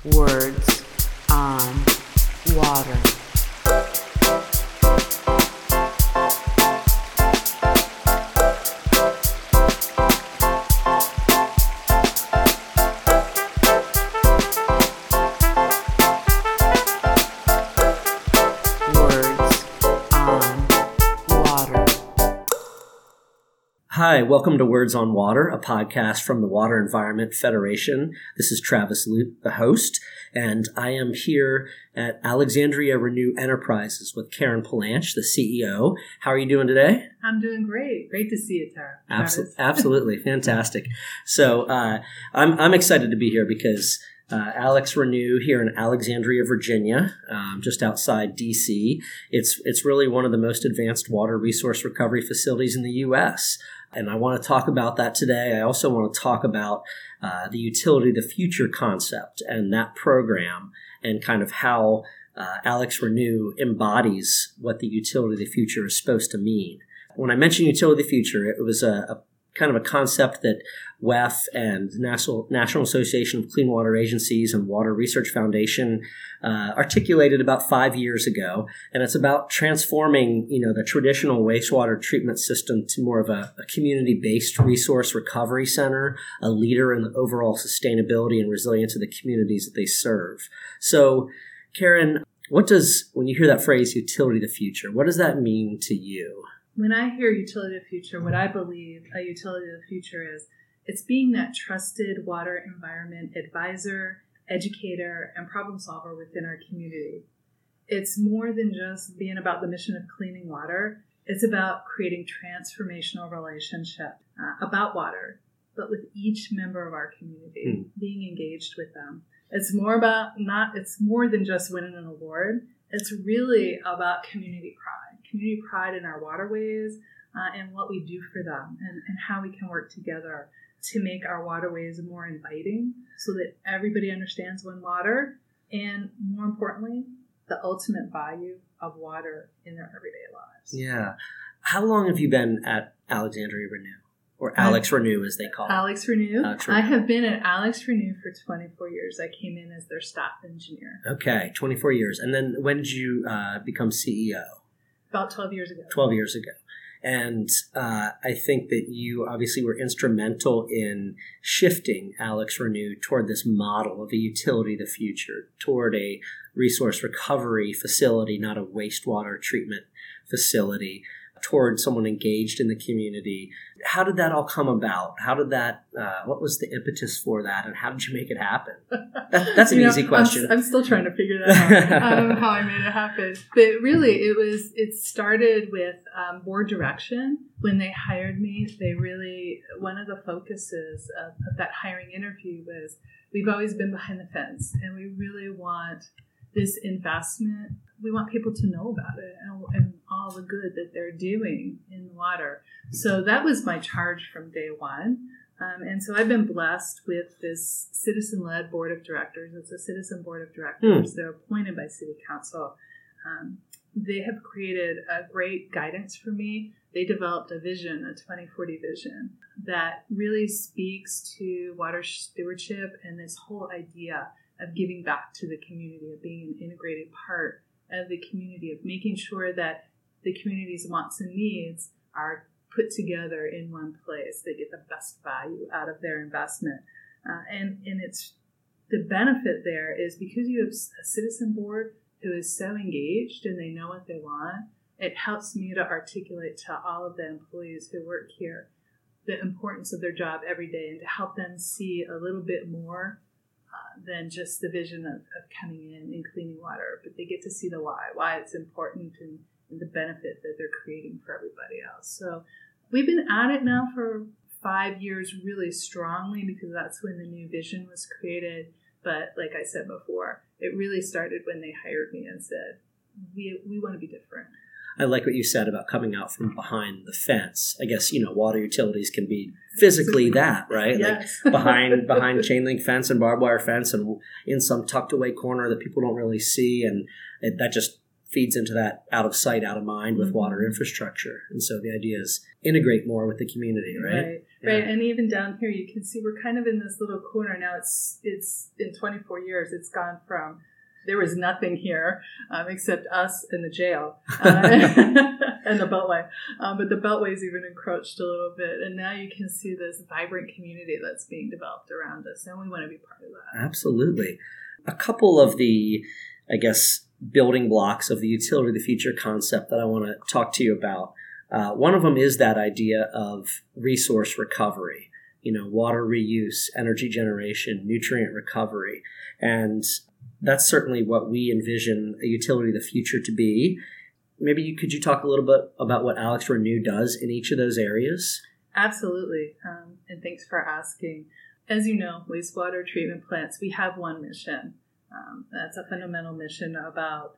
Words on Water. Hi, welcome to Words on Water, a podcast from the Water Environment Federation. This is Travis Loop, the host, and I am here at Alexandria Renew Enterprises with Karen Palanch, the CEO. How are you doing today? I'm doing great. Great to see you, Tara. Absolutely. Fantastic. So I'm excited to be here because Alex Renew here in Alexandria, Virginia, just outside D.C. It's really one of the most advanced water resource recovery facilities in the U.S., and I want to talk about that today. I also want to talk about the Utility of the Future concept and that program and kind of how Alex Renew embodies what the Utility of the Future is supposed to mean. When I mentioned Utility of the Future, it was a kind of a concept that WEF and National Association of Clean Water Agencies and Water Research Foundation articulated about 5 years ago. And it's about transforming, the traditional wastewater treatment system to more of a community-based resource recovery center, a leader in the overall sustainability and resilience of the communities that they serve. So, Karen, when you hear that phrase, utility of the future, what does that mean to you? When I hear utility of the future, what I believe a utility of the future is, it's being that trusted water environment advisor, educator, and problem solver within our community. It's more than just being about the mission of cleaning water. It's about creating transformational relationship about water, but with each member of our community, being engaged with them. It's more than just winning an award. It's really about community pride in our waterways and what we do for them and how we can work together to make our waterways more inviting so that everybody understands One Water and, more importantly, the ultimate value of water in their everyday lives. Yeah. How long have you been at Alexandria Renew? Or Alex Renew, as they call it. Alex Renew. I have been at Alex Renew for 24 years. I came in as their staff engineer. Okay, 24 years. And then when did you become CEO? About 12 years ago. 12 years ago. And I think that you obviously were instrumental in shifting Alex Renew toward this model of a utility of the future, toward a resource recovery facility, not a wastewater treatment facility, toward someone engaged in the community. How did that all come about? What was the impetus for that, and how did you make it happen? That's an easy question. I'm still trying to figure that out, how I made it happen. But really, it started with board direction. When they hired me, one of the focuses of that hiring interview was, we've always been behind the fence, and we really want this investment. We want people to know about it and all the good that they're doing in water. So that was my charge from day one. And so I've been blessed with this citizen-led board of directors. It's a citizen board of directors. They're appointed by city council. They have created a great guidance for me. They developed a vision, a 2040 vision, that really speaks to water stewardship and this whole idea of giving back to the community, of being an integrated part of the community, of making sure that the community's wants and needs are put together in one place. They get the best value out of their investment. And it's the benefit there is because you have a citizen board who is so engaged and they know what they want, it helps me to articulate to all of the employees who work here the importance of their job every day and to help them see a little bit more than just the vision of coming in and cleaning water, but they get to see the why it's important and the benefit that they're creating for everybody else. So we've been at it now for 5 years really strongly because that's when the new vision was created. But like I said before, it really started when they hired me and said, we want to be different. I like what you said about coming out from behind the fence. I guess, water utilities can be physically that, right? Yes. Like behind chain link fence and barbed wire fence and in some tucked away corner that people don't really see. And that just feeds into that out of sight, out of mind with water infrastructure. And so the idea is integrate more with the community, right? Right, and even down here, you can see we're kind of in this little corner now. It's in 24 years, it's gone from there was nothing here except us and the jail and the Beltway, but the Beltway's even encroached a little bit, and now you can see this vibrant community that's being developed around us, and we want to be part of that. Absolutely. A couple of the, I guess, building blocks of the utility of the future concept that I want to talk to you about. One of them is that idea of resource recovery, water reuse, energy generation, nutrient recovery. And that's certainly what we envision a utility of the future to be. Maybe could you talk a little bit about what Alex Renew does in each of those areas? Absolutely. And thanks for asking. As you know, wastewater treatment plants, we have one mission. That's a fundamental mission about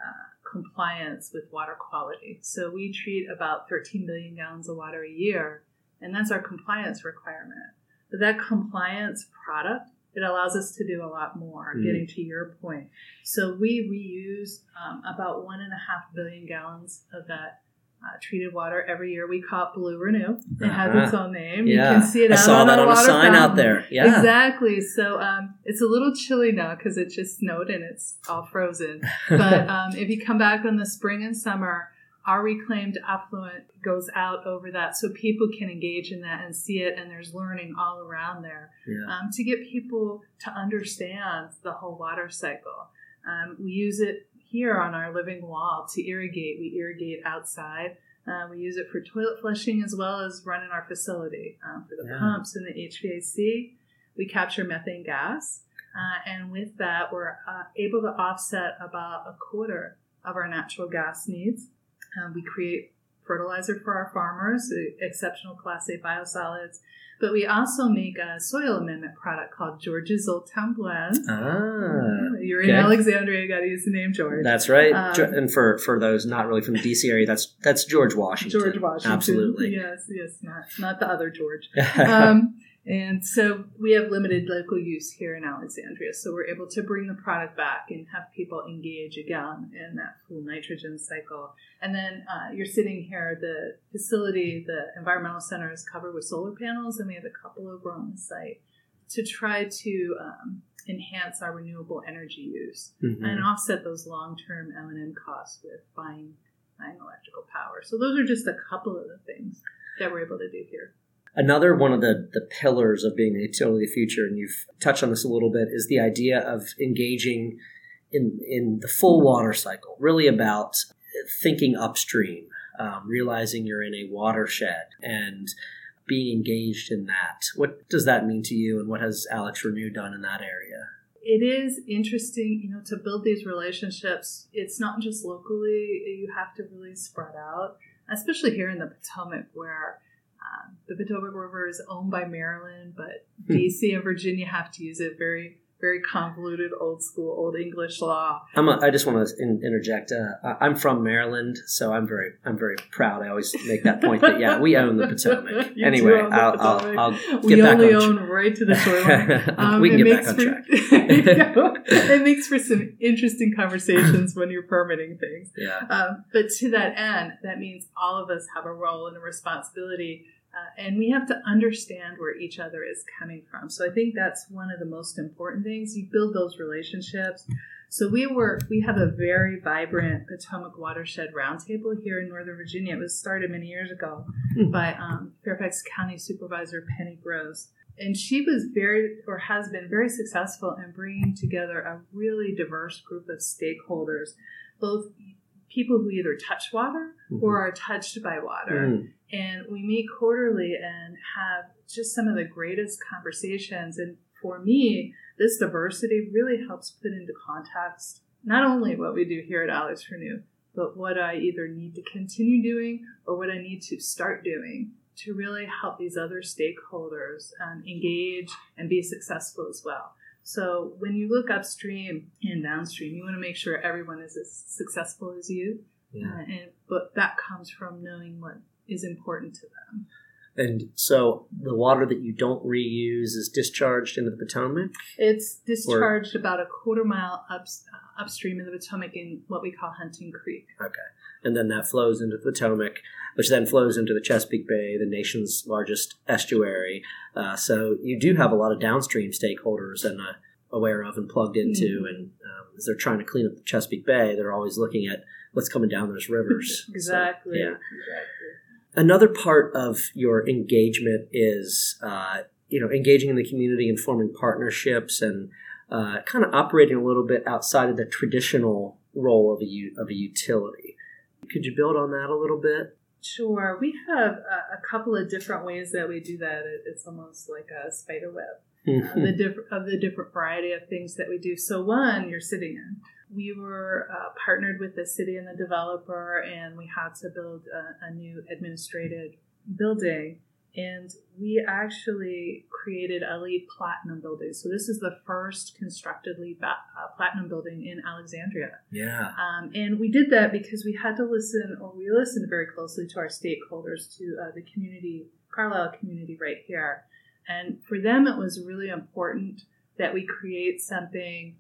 compliance with water quality. So we treat about 13 million gallons of water a year, and that's our compliance requirement. But that compliance product, it allows us to do a lot more, getting to your point. So we reuse about 1.5 billion gallons of that treated water every year. We call it Blue Renew. It has its own name. Yeah. You can see it out I saw on that our on a water sign fountain. out there. Yeah. Exactly. So it's a little chilly now because it just snowed and it's all frozen. But if you come back in the spring and summer, our reclaimed effluent goes out over that so people can engage in that and see it, and there's learning all around there to get people to understand the whole water cycle. We use it here on our living wall to irrigate. We irrigate outside. We use it for toilet flushing as well as running our facility for the pumps and the HVAC. We capture methane gas. And with that, we're able to offset about a quarter of our natural gas needs. We create fertilizer for our farmers, exceptional Class A biosolids. But we also make a soil amendment product called George's Old Town Blend. You're in Alexandria, you got to use the name George. That's right. And for those not really from the DC area, that's George Washington. George Washington. Absolutely. Yes, not the other George. And so we have limited local use here in Alexandria. So we're able to bring the product back and have people engage again in that full nitrogen cycle. And then you're sitting here, the facility, the environmental center is covered with solar panels, and we have a couple over on the site to try to enhance our renewable energy use and offset those long-term M&M costs with buying electrical power. So those are just a couple of the things that we're able to do here. Another one of the pillars of being a utility of the future, and you've touched on this a little bit, is the idea of engaging in the full water cycle, really about thinking upstream, realizing you're in a watershed and being engaged in that. What does that mean to you, and what has Alex Renew done in that area? It is interesting, to build these relationships. It's not just locally. You have to really spread out, especially here in the Potomac, where the Potomac River is owned by Maryland, but DC and Virginia have to use it. Very, very convoluted, old school, old English law. I just want to interject. I'm from Maryland, so I'm very proud. I always make that point that we own the Potomac. Anyway, I'll get back on track. We only own right to the shoreline. We can get back on track. It makes for some interesting conversations when you're permitting things. Yeah. But to that end, that means all of us have a role and a responsibility. And we have to understand where each other is coming from. So I think that's one of the most important things. You build those relationships. So we have a very vibrant Potomac Watershed Roundtable here in Northern Virginia. It was started many years ago by Fairfax County Supervisor Penny Gross. And she was has been very successful in bringing together a really diverse group of stakeholders, both people who either touch water or are touched by water. And we meet quarterly and have just some of the greatest conversations. And for me, this diversity really helps put into context not only what we do here at Alex Renew, but what I either need to continue doing or what I need to start doing to really help these other stakeholders engage and be successful as well. So when you look upstream and downstream, you want to make sure everyone is as successful as you. But that comes from knowing what is important to them. And so the water that you don't reuse is discharged into the Potomac? It's discharged about a quarter mile upstream of the Potomac in what we call Hunting Creek. Okay. And then that flows into the Potomac, which then flows into the Chesapeake Bay, the nation's largest estuary. So you do have a lot of downstream stakeholders and aware of and plugged into. And as they're trying to clean up the Chesapeake Bay, they're always looking at what's coming down those rivers. Exactly. So, yeah. Exactly. Another part of your engagement is, engaging in the community and forming partnerships and kind of operating a little bit outside of the traditional role of a utility. Could you build on that a little bit? Sure. We have a couple of different ways that we do that. It's almost like a spider web of the different variety of things that we do. So one, you're sitting in. We were partnered with the city and the developer, and we had to build a new administrative building. And we actually created a LEED Platinum building. So this is the first constructed LEED Platinum building in Alexandria. Yeah. And we did that because we listened very closely to our stakeholders, to the community, Carlisle community right here. And for them, it was really important that we create something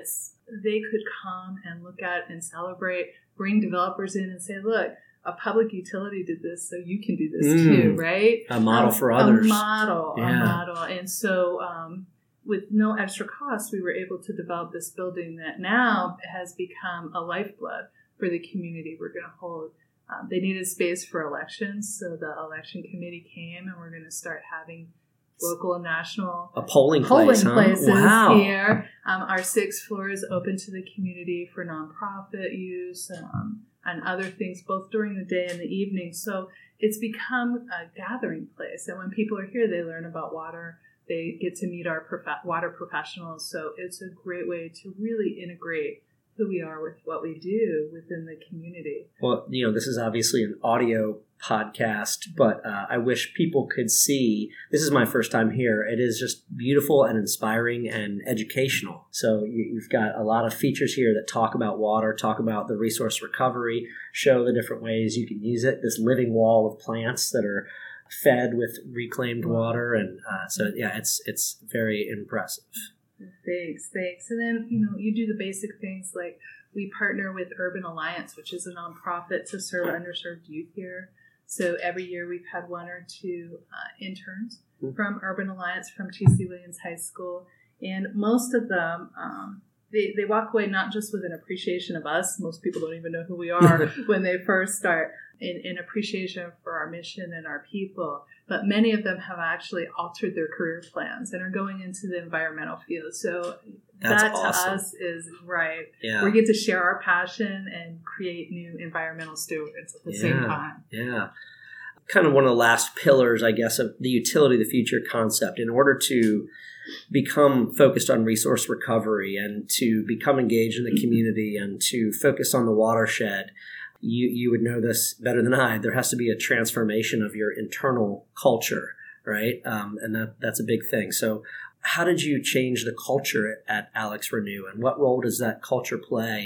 they could come and look at and celebrate, bring developers in and say, look, a public utility did this, so you can do this too, right? A model for others. A model. And so with no extra cost, we were able to develop this building that now has become a lifeblood for the community we're going to hold. They needed space for elections, so the election committee came, and we're going to start having local and national polling places wow. Here. Our 6th floor is open to the community for nonprofit use and other things, both during the day and the evening. So it's become a gathering place. And when people are here, they learn about water. They get to meet our water professionals. So it's a great way to really integrate who we are with what we do within the community. Well, this is obviously an audio podcast, but I wish people could see. This is my first time here. It is just beautiful and inspiring and educational. So you've got a lot of features here that talk about water, talk about the resource recovery, show the different ways you can use it, this living wall of plants that are fed with reclaimed water. And it's very impressive. Thanks. And then, you do the basic things like we partner with Urban Alliance, which is a nonprofit to serve underserved youth here. So every year we've had 1 or 2 interns from Urban Alliance from T.C. Williams High School. And most of them, they walk away not just with an appreciation of us. Most people don't even know who we are when they first start, in appreciation for our mission and our people. But many of them have actually altered their career plans and are going into the environmental field. So that awesome. To us is right. Yeah. We get to share our passion and create new environmental stewards at the same time. Yeah. Kind of one of the last pillars, I guess, of the utility of the future concept. In order to become focused on resource recovery and to become engaged in the community and to focus on the watershed, you would know this better than I. There has to be a transformation of your internal culture, right? And that's a big thing. So how did you change the culture at Alex Renew, and what role does that culture play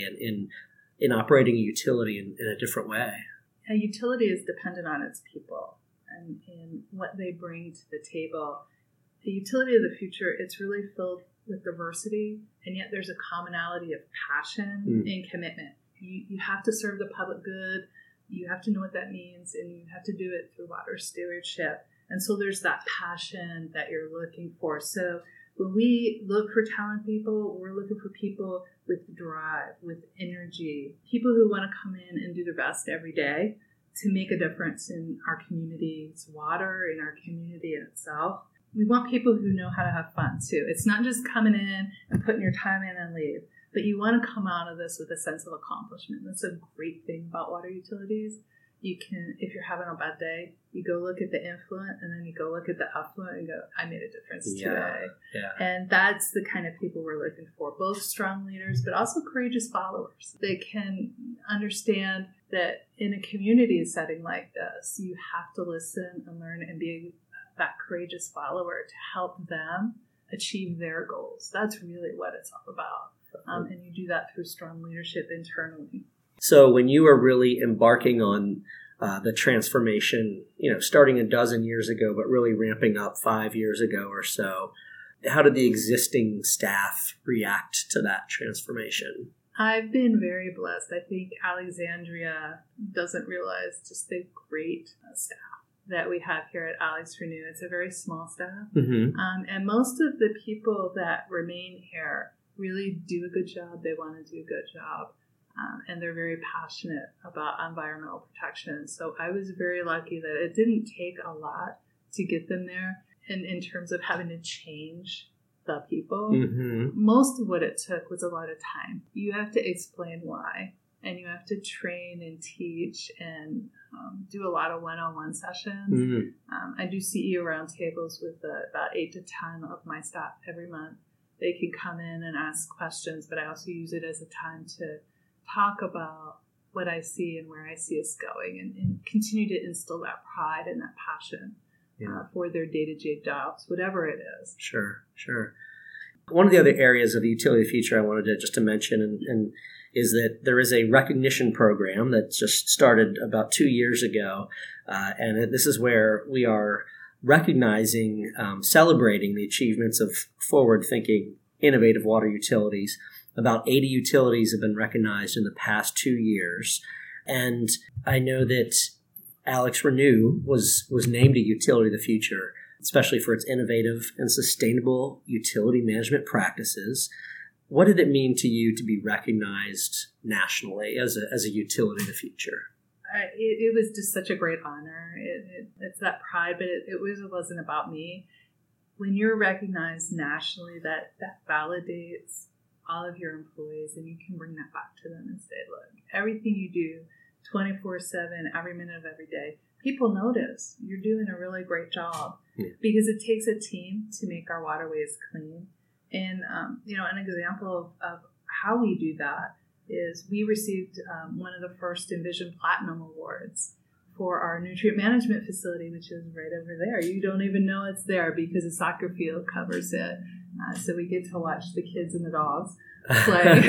in operating a utility in a different way? A utility is dependent on its people and what they bring to the table. The utility of the future, it's really filled with diversity, and yet there's a commonality of passion and commitment. You have to serve the public good. You have to know what that means, and you have to do it through water stewardship. And so there's that passion that you're looking for. So when we look for talented people, we're looking for people with drive, with energy, people who want to come in and do their best every day to make a difference in our community's water, in our community in itself. We want people who know how to have fun too. It's not just coming in and putting your time in and leave, but you want to come out of this with a sense of accomplishment. That's a great thing about water utilities. You can, if you're having a bad day, you go look at the influent, and then you go look at the effluent and go, I made a difference today. Yeah. And that's the kind of people we're looking for, both strong leaders, but also courageous followers. They can understand that in a community setting like this, you have to listen and learn and be that courageous follower to help them achieve their goals. That's really what it's all about. And you do that through strong leadership internally. So when you are really embarking on the transformation, starting a dozen years ago, but really ramping up 5 years ago or so. How did the existing staff react to that transformation? I've been very blessed. I think Alexandria doesn't realize just the great staff that we have here at Alex Renew. It's a very small staff. Mm-hmm. And most of the people that remain here really do a good job. They want to do a good job. And they're very passionate about environmental protection. So I was very lucky that it didn't take a lot to get them there. And in terms of having to change the people, Mm-hmm. most of what it took was a lot of time. You have to explain why, and you have to train and teach and do a lot of one-on-one sessions. Mm-hmm. I do CEO roundtables with about 8 to 10 of my staff every month. They can come in and ask questions, but I also use it as a time to talk about what I see and where I see us going, and continue to instill that pride and that passion. For their day-to-day jobs, whatever it is. Sure. One of the other areas of the Utility of the Future I wanted to mention and is that there is a recognition program that just started about 2 years ago, and this is where we are recognizing, celebrating the achievements of forward-thinking, innovative water utilities. About 80 utilities have been recognized in the past 2 years, and I know that Alex Renew was named a Utility of the Future, especially for its innovative and sustainable utility management practices. What did it mean to you to be recognized nationally as a Utility of the Future? It was just such a great honor. It's that pride, but it wasn't about me. When you're recognized nationally, that validates all of your employees, and you can bring that back to them and say, look, everything you do 24/7, every minute of every day, people notice you're doing a really great job. Because it takes a team to make our waterways clean. And, an example of how we do that is we received one of the first Envision Platinum Awards for our nutrient management facility, which is right over there. You don't even know it's there because a soccer field covers it. So we get to watch the kids and the dogs play,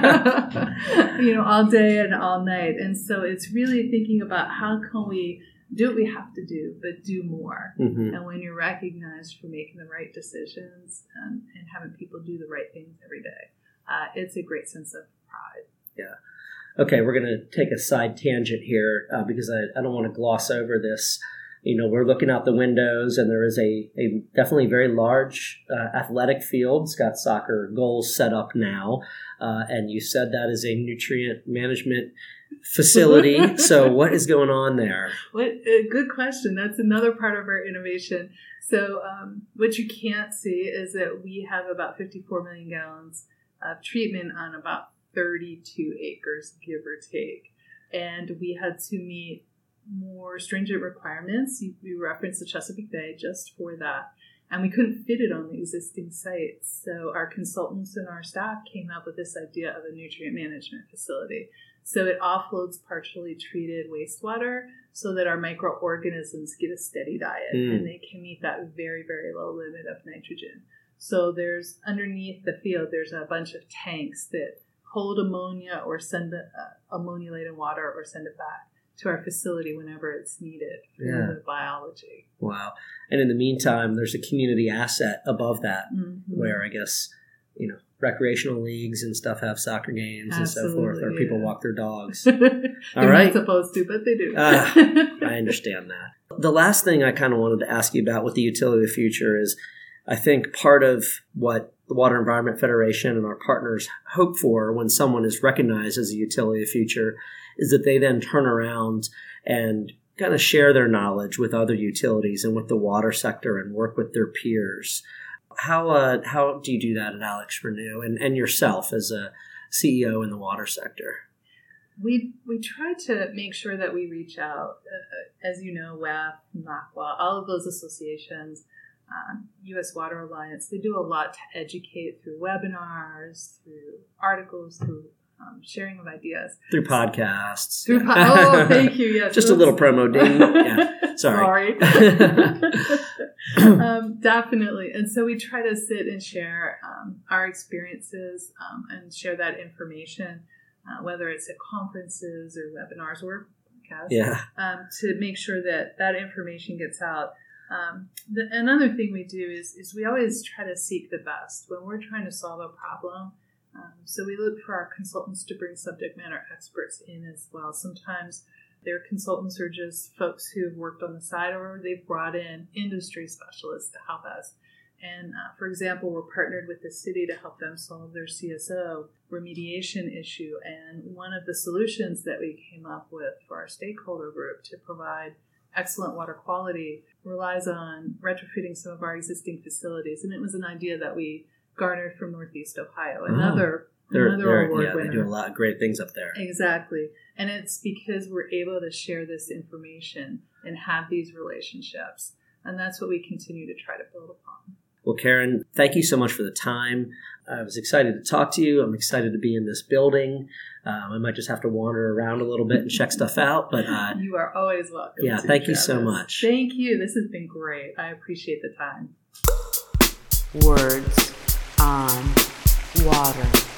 all day and all night. And so it's really thinking about how can we do what we have to do, but do more. Mm-hmm. And when you're recognized for making the right decisions and having people do the right things every day, it's a great sense of pride. Yeah. Okay, we're going to take a side tangent here because I don't want to gloss over this. We're looking out the windows, and there is a definitely very large athletic field. It's got soccer goals set up now. And you said that is a nutrient management facility. So what is going on there? Good question. That's another part of our innovation. So what you can't see is that we have about 54 million gallons of treatment on about 32 acres, give or take. And we had to meet more stringent requirements. We referenced the Chesapeake Bay just for that. And we couldn't fit it on the existing sites. So our consultants and our staff came up with this idea of a nutrient management facility. So it offloads partially treated wastewater so that our microorganisms get a steady diet and they can meet that very, very low limit of nitrogen. So there's underneath the field, there's a bunch of tanks that hold ammonia or send ammonia-laden water or send it back to our facility whenever it's needed for the biology. Wow. And in the meantime, there's a community asset above that where I guess, recreational leagues and stuff have soccer games and so forth, or people walk their dogs. All right. Not supposed to, but they do. I understand that. The last thing I kind of wanted to ask you about with the Utility of the Future is I think part of what the Water Environment Federation and our partners hope for when someone is recognized as a Utility of the Future is that they then turn around and kind of share their knowledge with other utilities and with the water sector and work with their peers. How do you do that at Alex Renew and yourself as a CEO in the water sector? We try to make sure that we reach out, as you know, WEF, NACWA, all of those associations, U.S. Water Alliance, they do a lot to educate through webinars, through articles, through sharing of ideas. Through podcasts. Oh, thank you. Yes. Just a little promo ding. Yeah. Sorry. Definitely. And so we try to sit and share our experiences and share that information, whether it's at conferences or webinars or podcast to make sure that that information gets out. Another thing we do is we always try to seek the best when we're trying to solve a problem. So we look for our consultants to bring subject matter experts in as well. Sometimes their consultants are just folks who've worked on the side, or they've brought in industry specialists to help us. And for example, we're partnered with the city to help them solve their CSO remediation issue. And one of the solutions that we came up with for our stakeholder group to provide excellent water quality relies on retrofitting some of our existing facilities. And it was an idea that we garnered from Northeast Ohio, another award winner. They do a lot of great things up there. Exactly. And it's because we're able to share this information and have these relationships. And that's what we continue to try to build upon. Well, Karen, thank you so much for the time. I was excited to talk to you. I'm excited to be in this building. I might just have to wander around a little bit and check stuff out. But you are always welcome. Yeah, thank you so much. Thank you. This has been great. I appreciate the time. Words on Water.